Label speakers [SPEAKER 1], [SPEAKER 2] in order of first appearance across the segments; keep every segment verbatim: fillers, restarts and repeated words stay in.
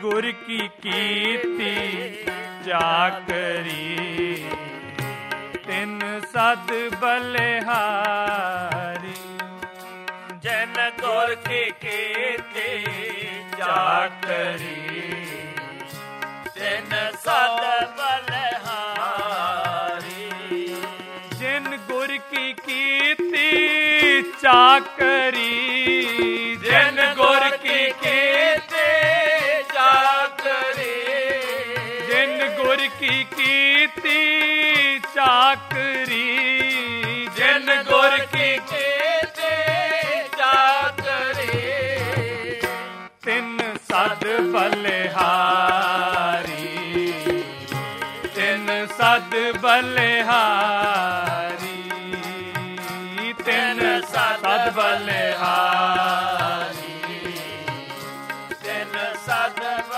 [SPEAKER 1] गुर की कीर्ति चाकरी तिन सद बलिहारी।
[SPEAKER 2] जिन गुर की कीर्ति चाकरी तिन सद बलिहारी।
[SPEAKER 1] जिन गुर की कीर्ति चाकरी
[SPEAKER 2] जिन गुर की कीर्ति चाकरी
[SPEAKER 1] जिन गुर की कीर्ति चाकरी
[SPEAKER 2] जिन गुर की कीर्ति चाकरी
[SPEAKER 1] तिन सद बलिहारी तिन सद बलिहारी तिन सद बलिहारी
[SPEAKER 2] तिन सद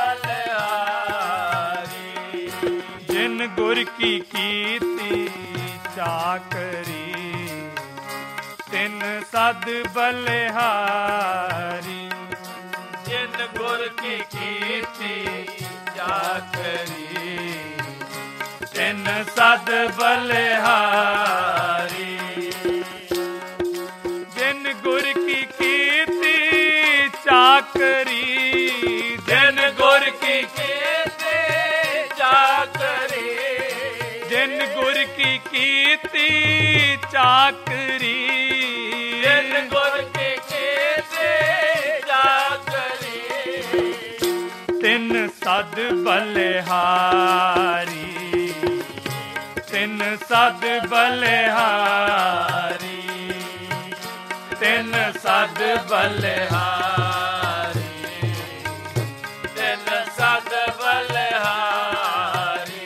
[SPEAKER 2] बलिहारी।
[SPEAKER 1] जिन गुर की कीर्ति चाकरी तिन सद बलिहारी।
[SPEAKER 2] जिन गुर की कीर्ति चाकरी
[SPEAKER 1] तिन सद बलिहारी। जिन गुर की कीर्ति चाकरी
[SPEAKER 2] जिन गुर की कीर्ति चाकरी
[SPEAKER 1] जिन गुर की कीर्ति चाकरी
[SPEAKER 2] जिन गुर की कीर्ति चाकरी
[SPEAKER 1] तिन सद बलिहारी तिन सद बलिहारी तिन सद बलिहारी
[SPEAKER 2] तिन सद बलिहारी।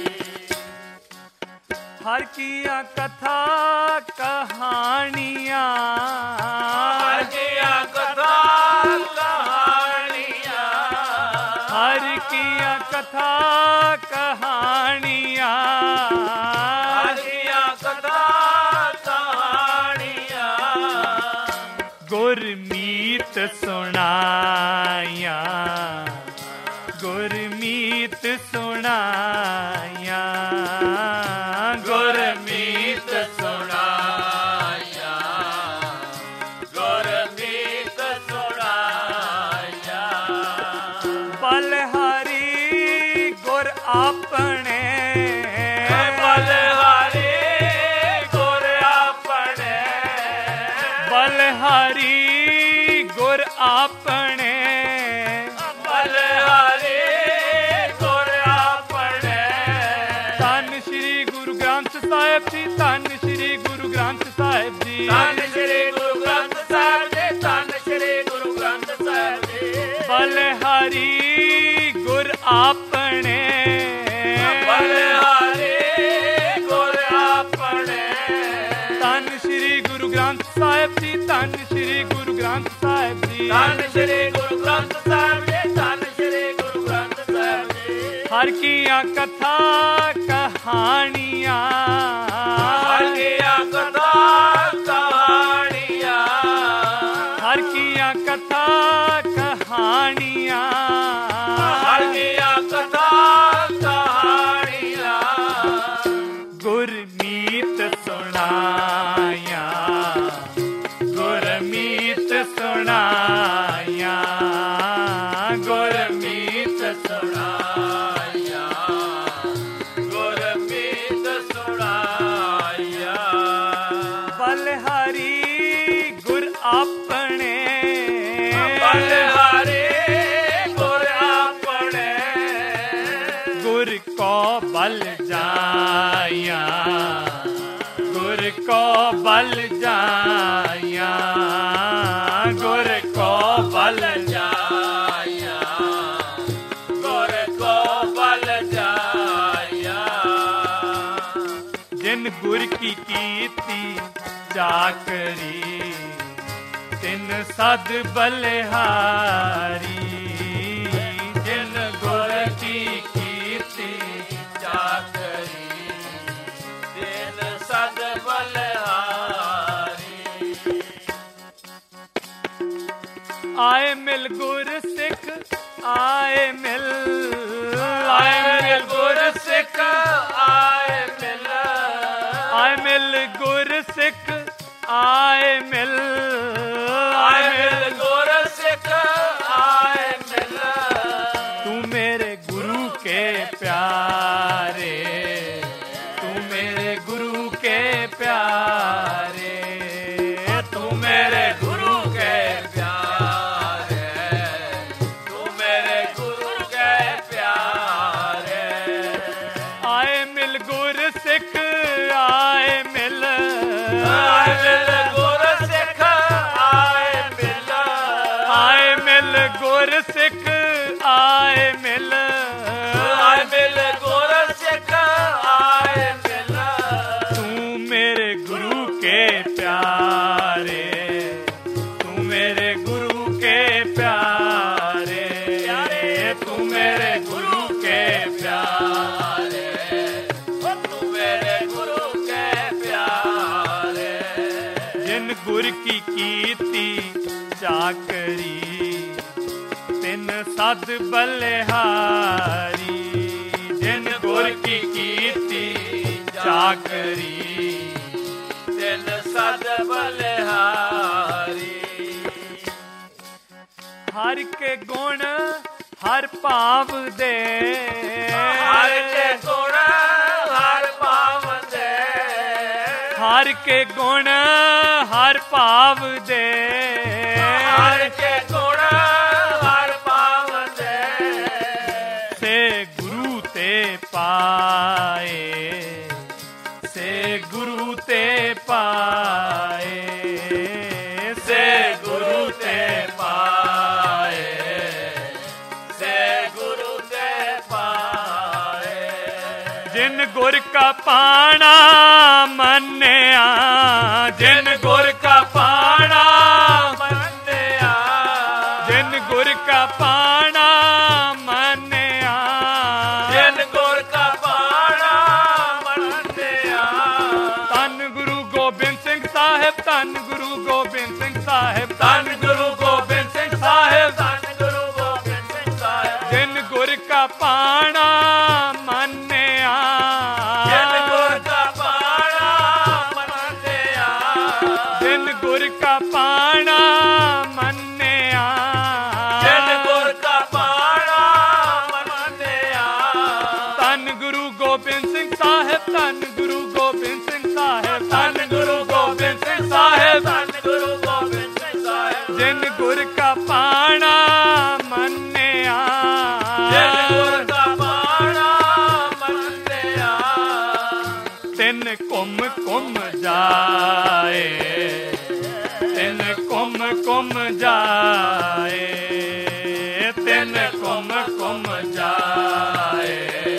[SPEAKER 1] हर किया कथा कहानियां
[SPEAKER 2] हर किया कथा कहानियां
[SPEAKER 1] हर किया कथा कहानियां
[SPEAKER 2] हर किया कथा कहानियां
[SPEAKER 1] गुरमीत सुनाया गुरमीत सुनाया
[SPEAKER 2] गुरमीत सुनाया गुरमीत सुनाया।
[SPEAKER 1] बलिहारी गुर अपने
[SPEAKER 2] बलिहारी गुर अपने
[SPEAKER 1] बलिहारी गुर अपने
[SPEAKER 2] बलिहारी गुर अपने।
[SPEAKER 1] धन श्री गुरु ग्रंथ साहिब जी धन श्री गुरु ग्रंथ साहिब जी
[SPEAKER 2] धन श्री गुरु ग्रंथ साहिब जी धन श्री गुरु ग्रंथ साहिब जी।
[SPEAKER 1] बलिहारी गुर अपने
[SPEAKER 2] बलिहारी गुर अपने
[SPEAKER 1] धन श्री गुरु ग्रंथ साहिब जी धन श्री गुरु ग्रंथ साहिब जी
[SPEAKER 2] धन श्री गुरु ग्रंथ साहिब जी धन श्री गुरु ग्रंथ साहिब जी।
[SPEAKER 1] हर किया कथा कहानियां
[SPEAKER 2] हर किया कथा कहानियां
[SPEAKER 1] हर किया कथा कहानियां
[SPEAKER 2] हर किया कथा कहानियां
[SPEAKER 1] गुरमीत सुनाया गुरमीत सुनाया
[SPEAKER 2] गुरमीत सुनाया गुरमीत सुनाया।
[SPEAKER 1] बलिहारी गुर अपने
[SPEAKER 2] बलिहारी गुर अपने
[SPEAKER 1] गुर को बल जाया गुर को बल जाया गुर को बल
[SPEAKER 2] जाया गुर को बल जाया।
[SPEAKER 1] जिन गुर की कीर्ति चाकरी तिन सद बलिहारी।
[SPEAKER 2] जिन गुर की कीर्ति चाकरी तिन सद बलिहारी।
[SPEAKER 1] आए मिल गुर सिख आए आए मिल,
[SPEAKER 2] आए मिल गुर सिख आए मिल,
[SPEAKER 1] आए मिल गुर सिख आए मिल,
[SPEAKER 2] आए मिल गुर सिख आए मिल।
[SPEAKER 1] तू मेरे गुरु के प्यारे, तू मेरे गुरु के प्यारे,
[SPEAKER 2] तू मेरे गुरु के प्यारे, तू मेरे गुरु के प्यारे।
[SPEAKER 1] आए मिल गुर सिख आए मिल,
[SPEAKER 2] आए मिल गुर सिख आए मिल,
[SPEAKER 1] आए मिल गुर सिख आए मिल,
[SPEAKER 2] आए मिल गुर सिख आए मिल।
[SPEAKER 1] तू मेरे गुरु के प्यारे, तू मेरे गुरु के प्यारे, तू मेरे गुरु के प्यारे,
[SPEAKER 2] तू मेरे गुरु के प्यारे।
[SPEAKER 1] जिन गुर की कीर्ति चाकरी, तिन सद बलिहारी, जिन गुर की कीर्ति चाकरी,
[SPEAKER 2] तिन सद बलिहारी।
[SPEAKER 1] हर के गुण हर भाव दे,
[SPEAKER 2] हर के गुण हर भाव दे,
[SPEAKER 1] हर के गुण हर भाव दे,
[SPEAKER 2] हर के गुण हर भाव दे।
[SPEAKER 1] से गुरु ते पाए, से गुरु ते पाए,
[SPEAKER 2] से गुरु ते पाए, से गुरु ते पाए।
[SPEAKER 1] जिन गुर का पाना मन्या, जिन गुर का पाना,
[SPEAKER 2] मन्या,
[SPEAKER 1] जिन गुर का पाना मन्या,
[SPEAKER 2] जिन गुर का पाना मन्या।
[SPEAKER 1] धन गुरु गोबिंद सिंह साहिब, धन गुरु गोबिंद सिंह साहिब,
[SPEAKER 2] धन गुरु गोबिंद सिंह साहिब, धन गुरु गोबिंद सिंह साहिब।
[SPEAKER 1] जिन गुर का पाना मन्या,
[SPEAKER 2] जिन गुर का पाना मन्या,
[SPEAKER 1] जिन गुर का पाना मन्या,
[SPEAKER 2] जिन गुर का पाना मन्या।
[SPEAKER 1] धन गुरु गोबिंद सिंह साहिब, धन गुरु गोबिंद सिंह साहिब,
[SPEAKER 2] धन गुरु गोबिंद सिंह साहिब, धन गुरु गोबिंद सिंह साहिब।
[SPEAKER 1] जिन गुर का पाना मन्या,
[SPEAKER 2] जिन गुर का पाना मन्या।
[SPEAKER 1] तिन कुम कुम जाए, तिन कुम कुम जाए, तिन कुम कुम जाए,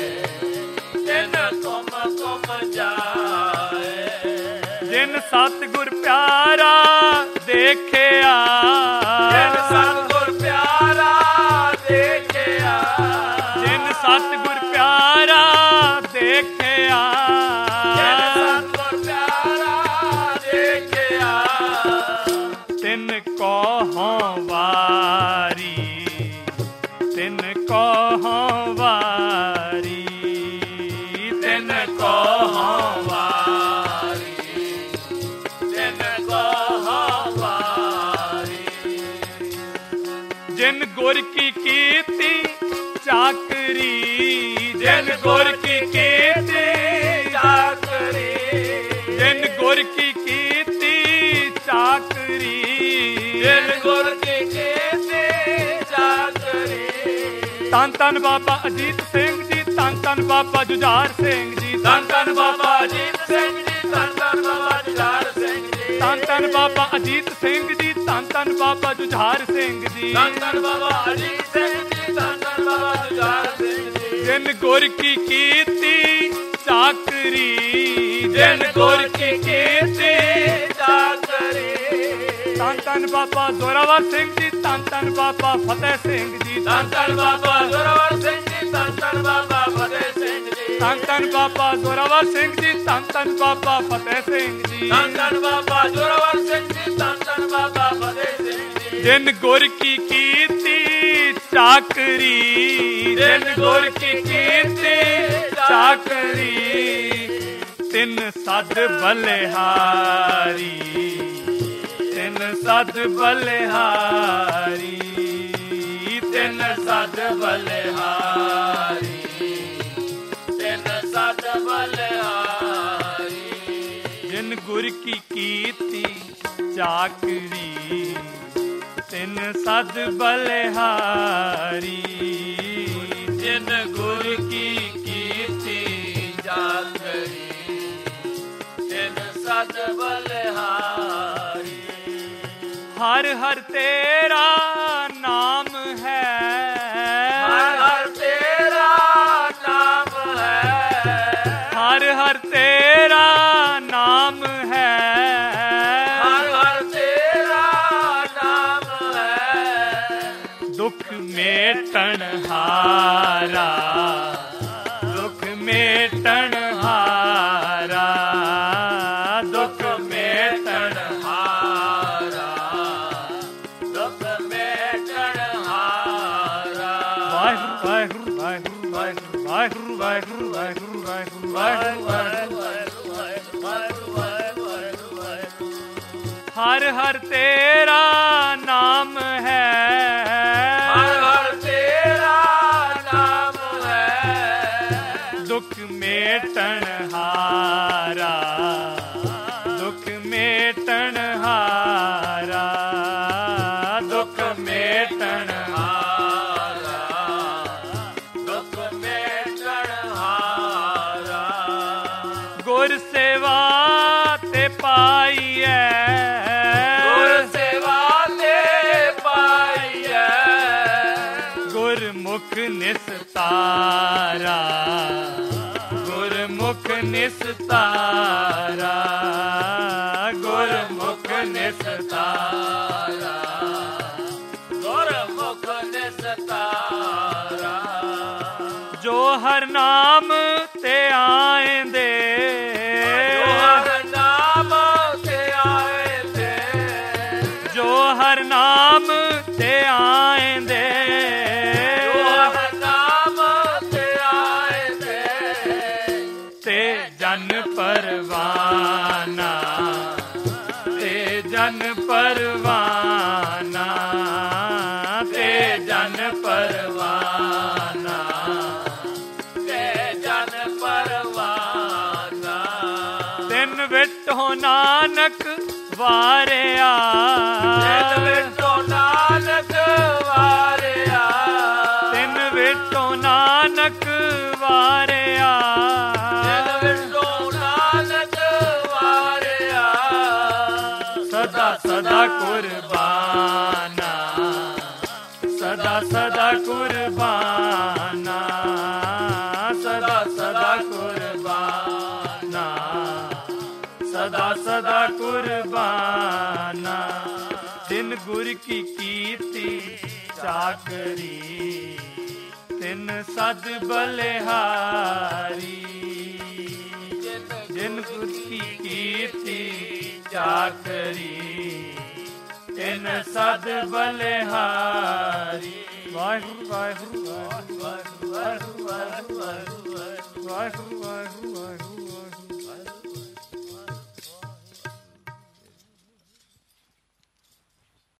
[SPEAKER 2] तिन कुम कुम जाए।
[SPEAKER 1] जिन सतगुर प्यारा देखिया,
[SPEAKER 2] जिन सतगुर प्यारा देखिया,
[SPEAKER 1] जिन सतगुर प्यारा देखिया,
[SPEAKER 2] जिन सतगुर प्यारा देखिया।
[SPEAKER 1] तिन कहो वारी, तिन कहो वारी, तिन कहो
[SPEAKER 2] वारी, तिन कहो वारी।
[SPEAKER 1] जिन गुर की कीर्ति चाकरी, जिन गुर की कीर्ति
[SPEAKER 2] चाकरी,
[SPEAKER 1] जिन गुर की कीर्ति चाकरी,
[SPEAKER 2] जिन गुर की कीर्ति चाकरी।
[SPEAKER 1] धन धन बाबा अजीत सिंह जी, धन धन बाबा जुझार सिंह जी,
[SPEAKER 2] धन धन बाबा अजीत सिंह जी, धन धन बाबा जुझार सिंह जी।
[SPEAKER 1] धन धन बाबा अजीत सिंह जी, धन धन बाबा जुझार सिंह जी,
[SPEAKER 2] धन धन बाबा अजीत सिंह जी, धन धन बाबा जुझार सिंह जी।
[SPEAKER 1] जिन गुर की कीर्ति चाकरी,
[SPEAKER 2] जिन गुर की कीर्ति चाकरी।
[SPEAKER 1] धन धन बाबा जोरावर सिंह जी, धन धन बाबा फतेह सिंह जी,
[SPEAKER 2] धन धन बाबा जोरावर सिंह जी, धन धन बाबा फतेह सिंह जी।
[SPEAKER 1] धन धन बाबा जोरावर सिंह जी, धन धन बाबा फतेह सिंह जी,
[SPEAKER 2] धन धन बाबा जोरावर सिंह जी, धन धन बाबा फतेह सिंह जी।
[SPEAKER 1] जिन गुर की कीर्ति ਚਾਕਰੀ ਜਿਨ ਗੁਰ ਕੀ ਕੀਰਤੀ ਚਾਕਰੀ ਤਿੰਨ ਸਦ ਬਲਿਹਾਰੀ ਤਿੰਨ ਸਦ ਬਲਿਹਾਰੀ ਤਿੰਨ ਸਦ ਬਲਿਹਾਰੀ ਤਿੰਨ ਸਦ ਬਲਿਹਾਰੀ ਜਿਨ ਗੁਰ ਕੀ ਕੀਰਤੀ ਚਾਕਰੀ ਤਿੰਨ ਸਦ ਬਲਿਹਾਰੀ ਜਿਨ ਗੁਰ ਕੀ ਕੀਰਤੀ ਚਾਕਰੀ ਤਿੰਨ ਸਦ ਬਲਿਹਾਰੀ ਹਰ ਹਰ ਤੇਰਾ ਨਾਮ ਹੈ
[SPEAKER 2] ਹਰ ਹਰ ਤੇਰਾ ਨਾਮ ਹੈ
[SPEAKER 1] ਹਰ ਹਰ ਤੇਰਾ ਨਾਮ ਹੈ
[SPEAKER 2] ਹਰ ਹਰ ਤੇਰਾ ਨਾਮ ਹੈ
[SPEAKER 1] ਦੁੱਖ ਮੇਟਣ ਹਾਰਾ ਦੁੱਖ ਮੇਟਣ ਹਾਰਾ ਦੁੱਖ ਮੇਟਣ
[SPEAKER 2] ਹਾਰਾ ਦੁੱਖ ਮੇਟਣ ਹਾਰਾ
[SPEAKER 1] ਵਾਹਿਗੁਰੂ ਵਾਹਿਗੁਰੂ ਵਾਹਿਗੁਰੂ ਵਾਹਿਗੁਰੂ ਵਾਹਿਗੁਰੂ ਵਾਹਿਗੁਰੂ ਵਾਹਿਗੁਰੂ ਵਾਹਿਗੁਰੂ ਹਰ ਹਰ ਤੇਰਾ ਨਾਮ ਹੈ
[SPEAKER 2] ਹਰ ਹਰ ਤੇਰਾ ਨਾਮ ਹੈ
[SPEAKER 1] ਦੁੱਖ ਮੇਟਣ ਹਾਰਾ ਦੁੱਖ ਮੇਟਣ ਹਾਰਾ ਦੁੱਖ ਮੇਟਣ
[SPEAKER 2] ਹਾਰਾ ਦੁੱਖ ਮੇਟਣ ਹਾਰਾ
[SPEAKER 1] ਗੁਰ ਸੇਵਾ ਤੇ ਪਾਈਐ
[SPEAKER 2] ਗੁਰ ਸੇਵਾ ਤੇ ਪਾਈਐ
[SPEAKER 1] ਗੁਰਮੁਖ ਨਿਸਤਾਰਾ ਗੁਰਮੁਖ ਨਿਸਤਾਰਾ ਗੁਰਮੁਖ ਨਿਸਤਾਰਾ
[SPEAKER 2] ਗੁਰਮੁਖ ਨਿਸਤਾਰਾ
[SPEAKER 1] ਜੋ ਹਰ ਨਾਮ ਤੇ ਆਏਂਦੇ
[SPEAKER 2] ਜੋ ਹਰ ਨਾਮ ਤੇ ਆਏ ਤੇ
[SPEAKER 1] ਜੋ ਹਰ ਨਾਮ ਤੇ ਆਏਂਦੇ
[SPEAKER 2] ਜੋ ਹਰ ਨਾਮ ਤੇ ਆਏ ਤੇ
[SPEAKER 1] ਤੇ ਜਨ ਪਰਵਾਨਾ ਤੇ ਜਨ ਪਰਵਾਨਾ ਤੇ ਜਨ ਪਰਵਾਨਾ
[SPEAKER 2] ਤੇ ਜਨ ਪਰਵਾਨਾ
[SPEAKER 1] ਤਿੰਨ ਵਿਟੋ ਨਾਨਕ ਵਾਰਿਆ
[SPEAKER 2] ਤਿੰਨ ਵਿਟੋ ਨਾਨਕ ਵਾਰਿਆ
[SPEAKER 1] ਤਿੰਨ ਵਿਟੋ ਨਾਨਕ ਵਾਰਿਆ
[SPEAKER 2] ਤਿੰਨ ਵਿਟੋ ਨਾਨਕ ਵਾਰਿਆ
[SPEAKER 1] ਸਦਾ ਸਦਾ ਕੁਰਬਾਨਾ ਸਦਾ ਸਦਾ ਕੁਰਬਾਨਾ ਸਦਾ ਸਦਾ ਕੁਰਬਾਨਾ ਸਦਾ ਸਦਾ ਕੁਰਬਾਨਾ ਤਿੰਨ ਗੁਰ ਕੀ ਕੀਰਤੀ ਚਾਕਰੀ ਤਿੰਨ ਸਦ ਬਲਿਹਾਰੀ ਜਿਨ ਗੁਰ ਕੀ ਕੀਰਤੀ ਚਾਕਰੀ ਤਿੰਨ ਸਦ ਬਲਿਹਾਰੀ ਵਾਹਿਗੁਰੂ ਵਾਹਿਗੁਰੂ ਵਾਹਿਗੁਰੂ ਵਾਹਿਗੁਰੂ ਵਾਹਿਗੁਰੂ ਵਾਹਿਗੁਰੂ ਵਾਹਿਗੁਰੂ ਵਾਹਿਗੁਰੂ ਵਾਹਿਗੁਰੂ